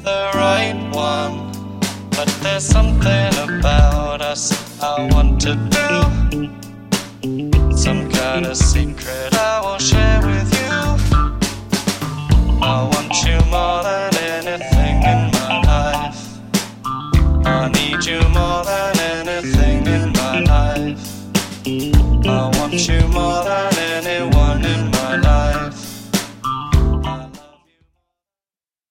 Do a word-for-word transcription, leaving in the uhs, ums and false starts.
the right one, but there's something about us I want to do. Some kind of secret I will share with you. I want you more than anything in my life. I need you more than anything in my life. I want you more than